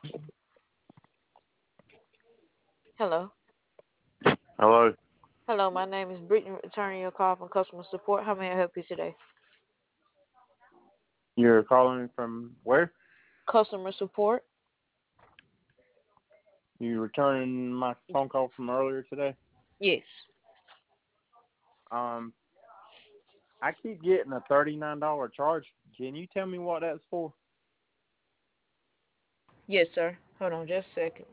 Hello. Hello. Hello, my name is Brittany, returning your call from customer support. How may I help you today? You're calling from where? Customer support? You returning my phone call from earlier today? Yes. Um, I keep getting a $39 charge. Can you tell me what that's for? Yes, sir. Hold on just a second.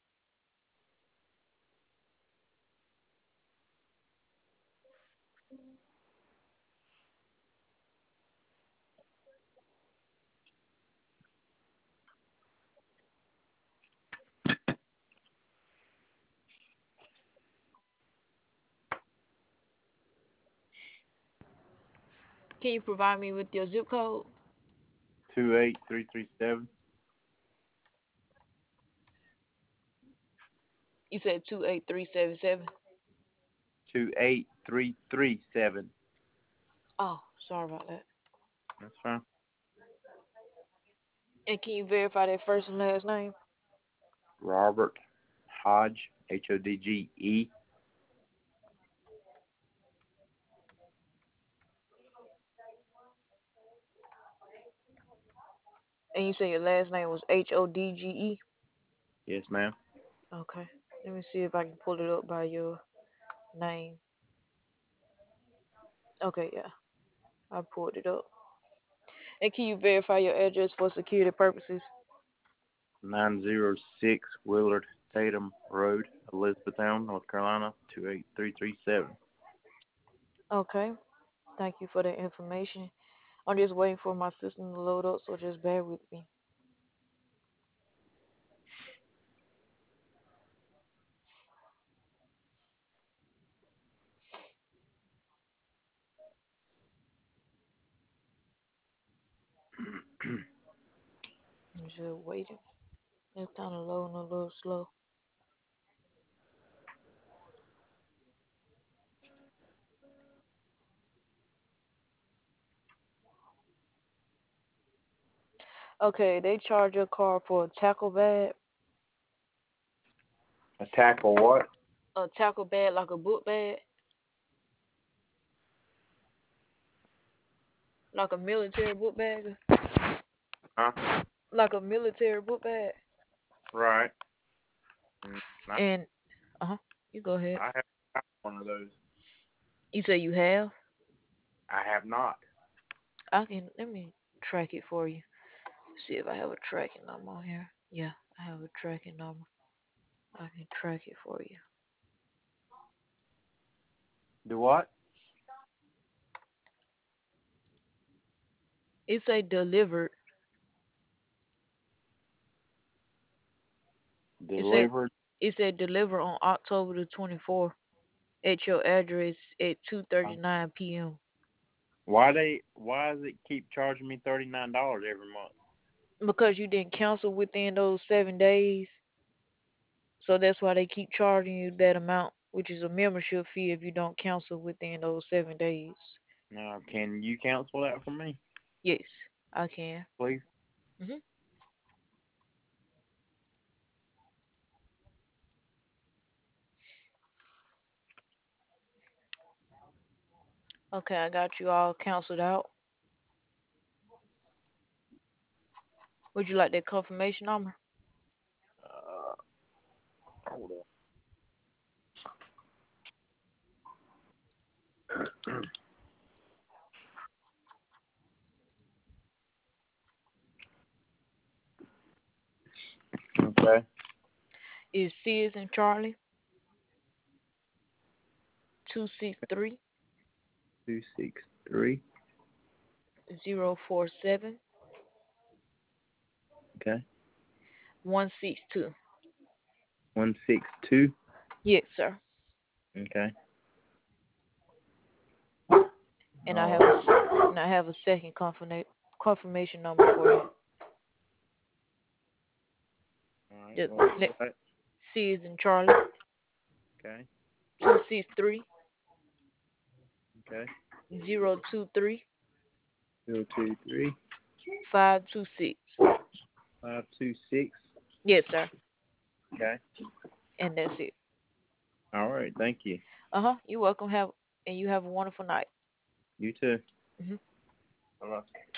Can you provide me with your zip code? 28337. You said 28377. 28337. Oh, sorry about that. That's fine. And can you verify that first and last name? Robert Hodge, Hodge. And you said your last name was Hodge? Yes, ma'am. Okay. Let me see if I can pull it up by your name. Okay, yeah. I pulled it up. And can you verify your address for security purposes? 906 Willard Tatum Road, Elizabethtown, North Carolina, 28337. Okay. Thank you for that information. I'm just waiting for my system to load up, so just bear with me. I'm just waiting. It's kind of low and a little slow. Okay, they charge your car for a tackle bag. A tackle what? A tackle bag like a book bag, like a military book bag, Huh? like a military book bag. Right. Mm, I, And you go ahead. I have one of those. You say you have. I have not. Let me track it for you. See if I have a tracking number on here. Yeah, I have a tracking number. I can track it for you. Do what? It's a delivered. It said Delivered? it said deliver on October the 24th at your address at 2:39 p.m. Why does it keep charging me $39 every month? Because you didn't cancel within those 7 days, so that's why they keep charging you that amount, which is a membership fee if you don't cancel within those 7 days. Now, can you cancel that for me, Yes, I can. please? hmm Okay, I got you all canceled out. Would you like that confirmation number? Uh, Hold on. Okay. It's C as in Charlie 263 263. 047 Okay. 162. 162. Yes, sir. Okay. And I have All a second confirmation number for you. right. Just What's let that? C is in Charlie Okay. 263 Okay. 023 023 526. 526 Yes, sir. Okay. And that's it. All right. Thank you. You're welcome. Have and you have a wonderful night. You too. Mhm. Bye-bye.